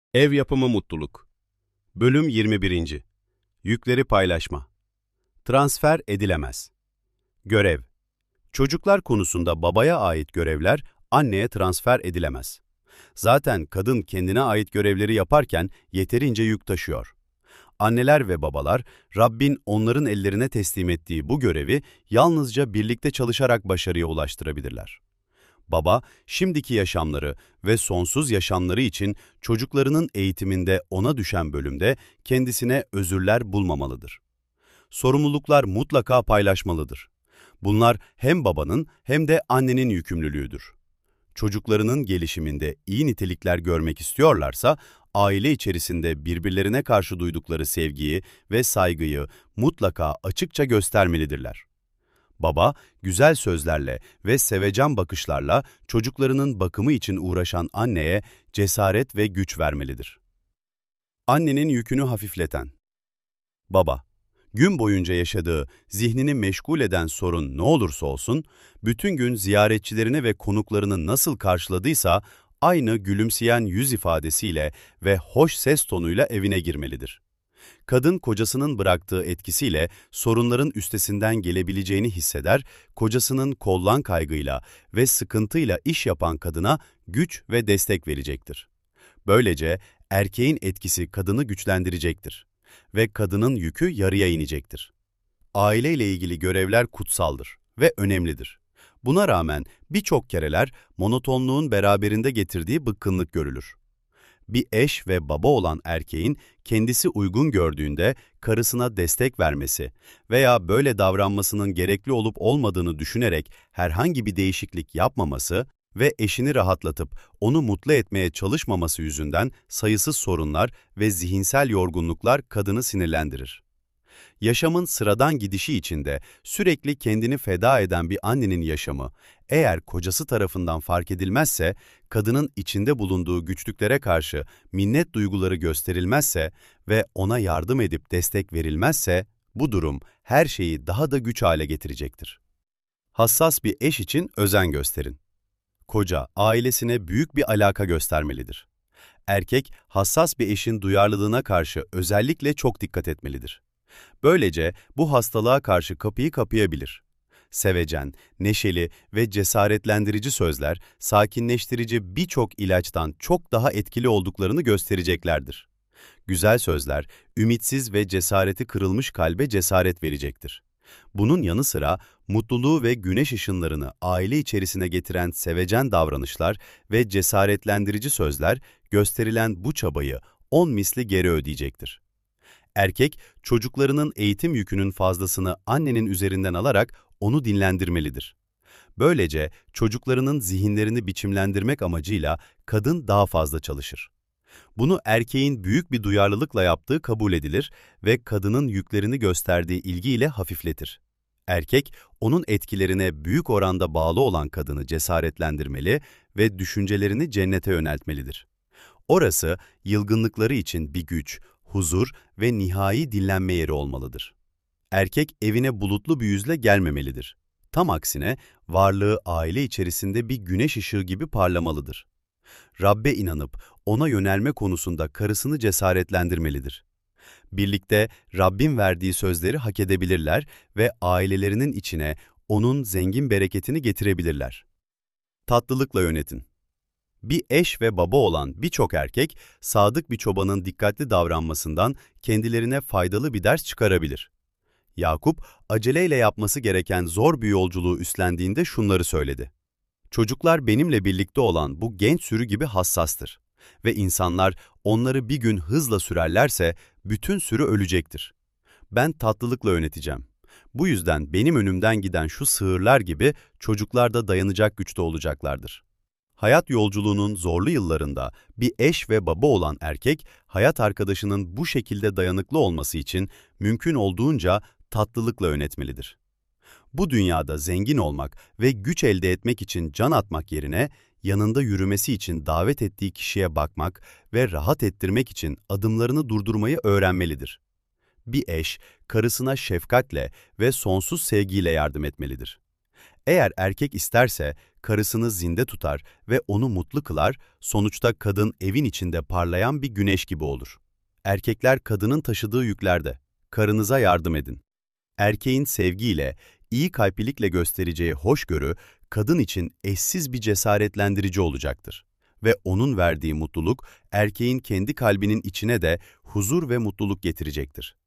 Ev yapımı mutluluk. Bölüm 21. Yükleri paylaşma. Transfer edilemez. Görev. Çocuklar konusunda babaya ait görevler anneye transfer edilemez. Zaten kadın kendine ait görevleri yaparken yeterince yük taşıyor. Anneler ve babalar, Rabbin onların ellerine teslim ettiği bu görevi yalnızca birlikte çalışarak başarıya ulaştırabilirler. Baba, şimdiki yaşamları ve sonsuz yaşamları için çocuklarının eğitiminde ona düşen bölümde kendisine özürler bulmamalıdır. Sorumluluklar mutlaka paylaşmalıdır. Bunlar hem babanın hem de annenin yükümlülüğüdür. Çocuklarının gelişiminde iyi nitelikler görmek istiyorlarsa, aile içerisinde birbirlerine karşı duydukları sevgiyi ve saygıyı mutlaka açıkça göstermelidirler. Baba, güzel sözlerle ve sevecen bakışlarla çocuklarının bakımı için uğraşan anneye cesaret ve güç vermelidir. Annenin yükünü hafifleten. Baba, gün boyunca yaşadığı, zihnini meşgul eden sorun ne olursa olsun, bütün gün ziyaretçilerini ve konuklarını nasıl karşıladıysa, aynı gülümseyen yüz ifadesiyle ve hoş ses tonuyla evine girmelidir. Kadın kocasının bıraktığı etkisiyle sorunların üstesinden gelebileceğini hisseder, kocasının kollan kaygıyla ve sıkıntıyla iş yapan kadına güç ve destek verecektir. Böylece erkeğin etkisi kadını güçlendirecektir ve kadının yükü yarıya inecektir. Aileyle ilgili görevler kutsaldır ve önemlidir. Buna rağmen birçok kereler monotonluğun beraberinde getirdiği bıkkınlık görülür. Bir eş ve baba olan erkeğin kendisi uygun gördüğünde karısına destek vermesi veya böyle davranmasının gerekli olup olmadığını düşünerek herhangi bir değişiklik yapmaması ve eşini rahatlatıp onu mutlu etmeye çalışmaması yüzünden sayısız sorunlar ve zihinsel yorgunluklar kadını sinirlendirir. Yaşamın sıradan gidişi içinde sürekli kendini feda eden bir annenin yaşamı, eğer kocası tarafından fark edilmezse, kadının içinde bulunduğu güçlüklere karşı minnet duyguları gösterilmezse ve ona yardım edip destek verilmezse, bu durum her şeyi daha da güç hale getirecektir. Hassas bir eş için özen gösterin. Koca, ailesine büyük bir alaka göstermelidir. Erkek, hassas bir eşin duyarlılığına karşı özellikle çok dikkat etmelidir. Böylece bu hastalığa karşı kapıyı kapayabilir. Sevecen, neşeli ve cesaretlendirici sözler, sakinleştirici birçok ilaçtan çok daha etkili olduklarını göstereceklerdir. Güzel sözler, ümitsiz ve cesareti kırılmış kalbe cesaret verecektir. Bunun yanı sıra mutluluğu ve güneş ışınlarını aile içerisine getiren sevecen davranışlar ve cesaretlendirici sözler, gösterilen bu çabayı 10 misli geri ödeyecektir. Erkek, çocuklarının eğitim yükünün fazlasını annenin üzerinden alarak onu dinlendirmelidir. Böylece çocuklarının zihinlerini biçimlendirmek amacıyla kadın daha fazla çalışır. Bunu erkeğin büyük bir duyarlılıkla yaptığı kabul edilir ve kadının yüklerini gösterdiği ilgiyle hafifletir. Erkek, onun etkilerine büyük oranda bağlı olan kadını cesaretlendirmeli ve düşüncelerini cennete yöneltmelidir. Orası, yılgınlıkları için bir güç, huzur ve nihai dinlenme yeri olmalıdır. Erkek evine bulutlu bir yüzle gelmemelidir. Tam aksine varlığı aile içerisinde bir güneş ışığı gibi parlamalıdır. Rabbe inanıp ona yönelme konusunda karısını cesaretlendirmelidir. Birlikte Rabbin verdiği sözleri hak edebilirler ve ailelerinin içine onun zengin bereketini getirebilirler. Tatlılıkla yönetin. Bir eş ve baba olan birçok erkek, sadık bir çobanın dikkatli davranmasından kendilerine faydalı bir ders çıkarabilir. Yakup, aceleyle yapması gereken zor bir yolculuğu üstlendiğinde şunları söyledi. Çocuklar benimle birlikte olan bu genç sürü gibi hassastır ve insanlar onları bir gün hızla sürerlerse bütün sürü ölecektir. Ben tatlılıkla yöneteceğim. Bu yüzden benim önümden giden şu sığırlar gibi çocuklar da dayanacak güçte olacaklardır. Hayat yolculuğunun zorlu yıllarında bir eş ve baba olan erkek, hayat arkadaşının bu şekilde dayanıklı olması için mümkün olduğunca tatlılıkla yönetmelidir. Bu dünyada zengin olmak ve güç elde etmek için can atmak yerine, yanında yürümesi için davet ettiği kişiye bakmak ve rahat ettirmek için adımlarını durdurmayı öğrenmelidir. Bir eş, karısına şefkatle ve sonsuz sevgiyle yardım etmelidir. Eğer erkek isterse karısını zinde tutar ve onu mutlu kılar, sonuçta kadın evin içinde parlayan bir güneş gibi olur. Erkekler kadının taşıdığı yüklerde. Karınıza yardım edin. Erkeğin sevgiyle, iyi kalplilikle göstereceği hoşgörü, kadın için eşsiz bir cesaretlendirici olacaktır. Ve onun verdiği mutluluk, erkeğin kendi kalbinin içine de huzur ve mutluluk getirecektir.